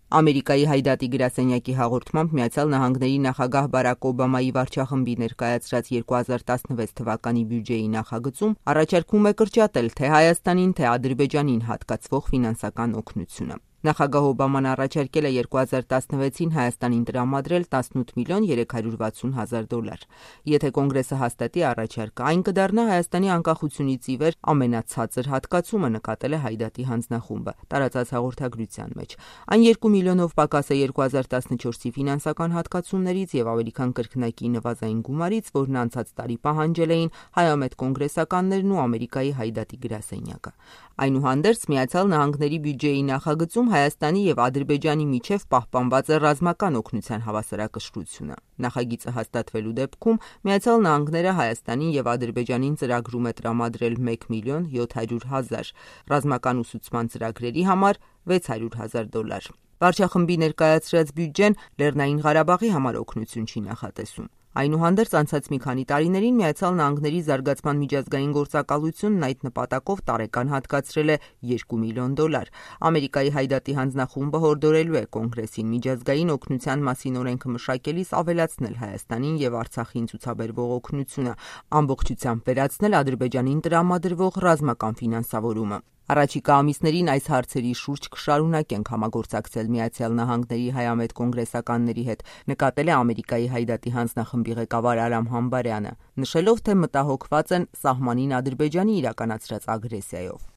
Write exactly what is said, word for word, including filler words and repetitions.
Ամերիկայի Հայդատի գրասենյակի հաղորդմամբ Միացյալ Նահանգների նախագահ Բարաք Օբամայի վարչախմբի ներկայացրած երկու հազար տասնվեց թվականի բյուջեի նախագծում առաջարկվում է կրճատել թե Հայաստանին, թե Ադրբեջանին հատկացվող ֆինանսական օգնությունը։ Նախագահ Օբաման առաջարկել է երկու հազար տասնվեցին Հայաստանին տրամադրել տասնութ միլիոն երեք հարյուր վաթսուն հազար դոլար։ Եթե Կոնգրեսը հաստատի առաջարկը, այն կդառնա Հայաստանի անկախությունից ի վեր ամենացածր հատկացումը, նկատել է Հայդատի հանձնախումբը տարածած հաղորդագրության մեջ։ Այն երկու միլիոնով պակաս է երկու հազար տասնչորսի ֆինանսական հատկացումներից եւ ավելի քան կրկնակի նվազային գումարից, որն անցած տարի պահանջել էին հայամետ կոնգրեսականներն ու Ամերիկայի Հայդատի գրասենյակը։ Այնուհանդերձ Միացյալ Նահանգների բյուջեի նախագծում Հայաստանի եւ Ադրբեջանի միջև պահպանված է ռազմական օգնության հավասարակշռությունը։ Նախագիծը հաստատվելու դեպքում Միացյալ Նահանգները Հայաստանին եւ Ադրբեջանին ծրագրում է տրամադրել մեկ միլիոն յոթ հարյուր հազար, ռազմական ուսուցման ծրագրերի համար վեց հարյուր հազար դոլար։ Վարչախմբի ներկայացրած բյուջեն Լեռնային Ղարաբաղի համար օգնություն չի նախատեսում։ Այնուհանդերձ անցած մի քանի տարիներին Միացյալ Նահանգների զարգացման միջազգային գործակալությունն այդ նպատակով տարեկան հատկացրել է երկու միլիոն դոլար։ Ամերիկայի Հայդատի հանձնախումբը հորդորելու է Կոնգրեսին միջազգային օգնության մասին օրենքը մշակելիս ավելացնել Հայաստանին եւ Արցախին ցուցաբերվող օգնությունը, ամբողջությամբ վերացնել Ադրբեջանին տրամադրվող ռազմական ֆինանսավորումը։ Առաջիկա ամիսներին այս հարցերի շուրջ կշարունակենք համագործակցել Միացյալ Նահանգների հայամետ կոնգրեսականների հետ, նկատել է Ամերիկայի Հայդատի հանձնախմբի ղեկավար Արամ Համբարյանը, նշելով, թե մտահոգված են սահմանին Ադրբեջանի իրականացրած ագրեսիայով։